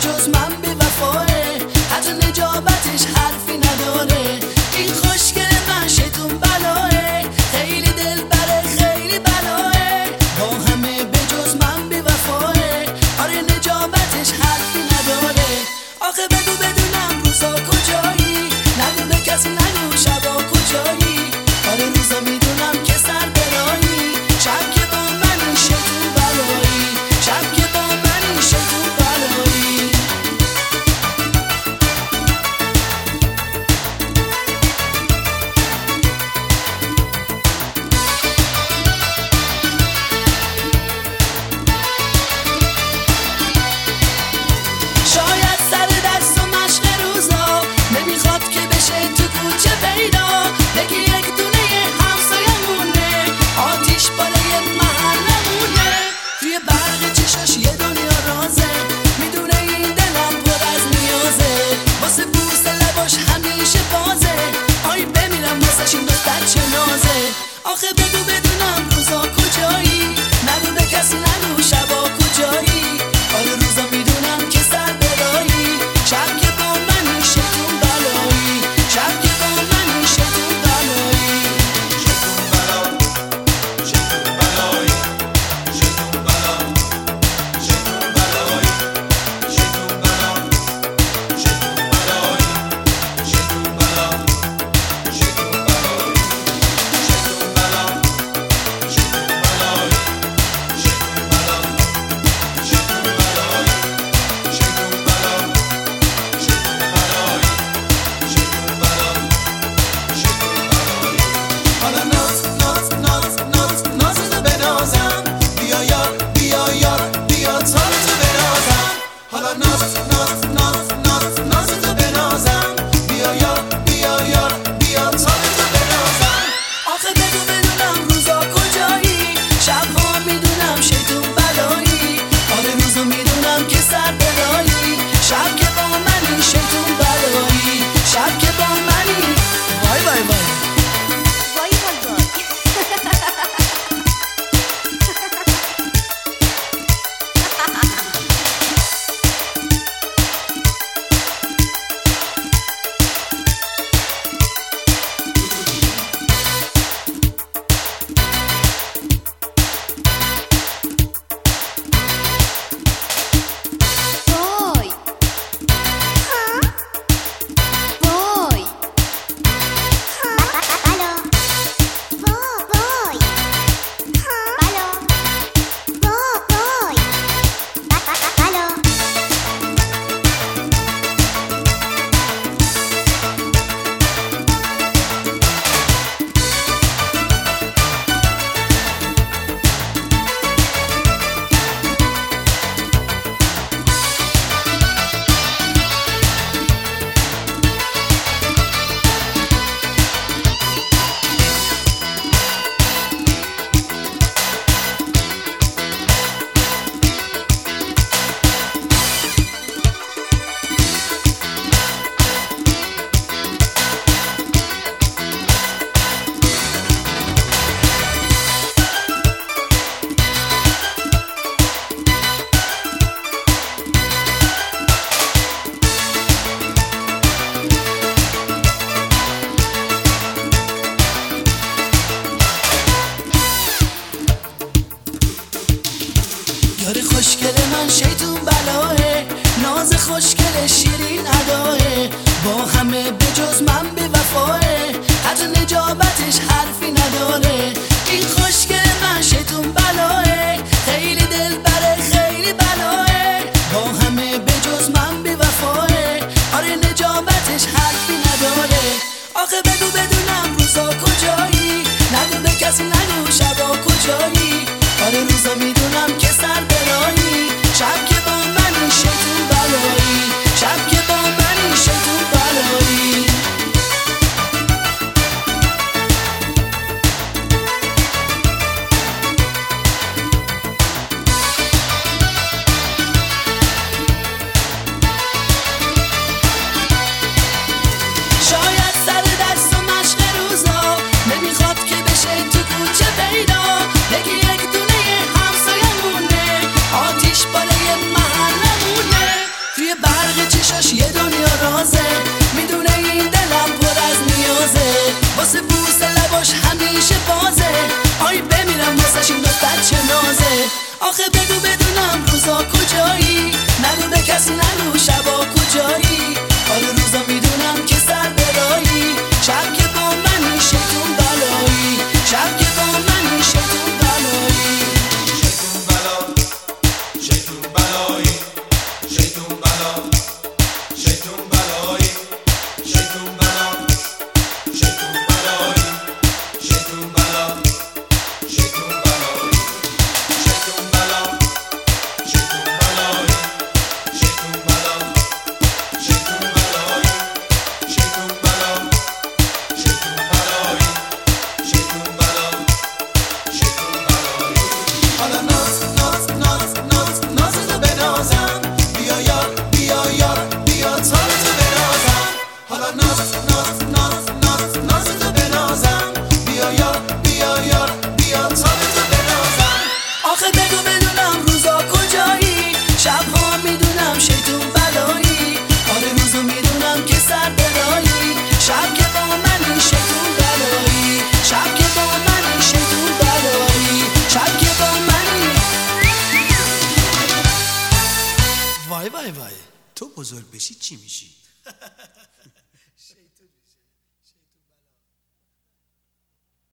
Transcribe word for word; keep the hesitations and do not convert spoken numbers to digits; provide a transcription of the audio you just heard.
جز من بی وفاه، حتی نجابتش حرفی نداره. این خوشگل من شیطون بلاه، خیلی دلبره خیلی بلاه، با همه به جز من بی وفاه، آره نجابتش حرفی نداره. آخه بگو بدونم روزا کجایی، نگو به کسی نگو شبا کجایی، آره روزا میدونم که سر برایی، شب که با من شیطون بلایی، شب که با من شیطون بلایی. شاید سر دست و مشق روزا نمیخواد که بشه تو کوچه پیدا، بگی یک دونه همسایمونه، آتیش بالای محلمونه، توی برق چشاش یه دنیا رازه، میدونه این دلم پر از نیازه، واسه بوس لباش همیشه بازه، آی بمیرم واسش این دختر چه نازه. آخه بگو بدونم روزا کجایی، نگو به کسی نگو شبا کجایی، آره روزا میدونم که سر برایی، شب که با من شیطون بلایی، شب که با من شیطون بلایی. شیطون بلا شیطون بلایی شیطون بلا شیطون بلایی شیطون بلا شیطون بلایی شیطون بلا شیطون بلایی شیطون بلا شیطون بلایی شیطون بلا شیطون بلایی شیطون بلا شیطون بلایی شیطون بلا شیطون بلایی. حالا ناز ناز ناز ناز نازتو بنازم، بیا یار بیا یار بیا تارتو بنازم. حالا ناز ناز ناز ناز نازتو بنازم، بیا یار بیا یار بیا تارتو بنازم. آخه بگو بدونم روزا کجایی، شبها میدونم شیطون بلایی، آره روزا میدونم که سر برایی، شب که با منی شیطون بلایی، شب که با منی. وای وای وای وای وای وای. وای. وای. بلا. وای. بلا. وای. بلا. یاری خوشگل من شیطون بلاه، ناز خوشگل شیرین اداه، با همه به جز من بی وفاه، حتی نجابتش حرفی نداره. این خوشگل من شیطون بلاه، خیلی دلبره خیلی بلاه، با همه به جز من بی وفاه، آره نجابتش حرفی نداره. آخه بگو بدونم روزا کجایی، نگو به کسی نگو شبا کجایی، آره روزا میدونم که سر برایی، شب که با من شیطون بلایی، شب که با من شیطون بلایی. شاید سر دست و مشق روزا نمیخواد که بشه تو کوچه پیدا، بگی یک دونه همسایه چشاش یه دنیا رازه، میدونه این دلم پر از نیازه، واسه بوس لباش همیشه بازه، آی بمیرم واسش این دختر چه نازه. آخه بگو بدونم روزا کجایی، نگو به کسی نگو شبا کجایی، حال روزا میدونم که سر برایی، شب که با منی شیطون بلایی، شب که با منی شیطون بلایی. شیطون بلا شیطون بلایی شیطون بلا شیطون بلایی شیطون بلا شیطون بلایی شیطون بلا شیطون بلایی شیطون بلا شیطون بلایی شیطون بلا شیطون بلایی شیطون بلا شیطون بلایی شیطون بلا شیطون بلایی. حالا ناز ناز ناز ناز ناز تو بنازم، بیا یار بیا یار بیا تار تو بنازم. حالا ناز ناز ناز ناز ناز تو بنازم، بیا یار بیا یار بیا تار تو بنازم. آخه بگو بدونم روزا کجایی، شبها میدونم شیطون بلایی، آره روزا میدونم که سر برایی، شب که با منی شیطون بلایی، شب که با منی شیطون بلایی، شب که با منی. وای وای وای، تو بزرگ بشی چی میشی؟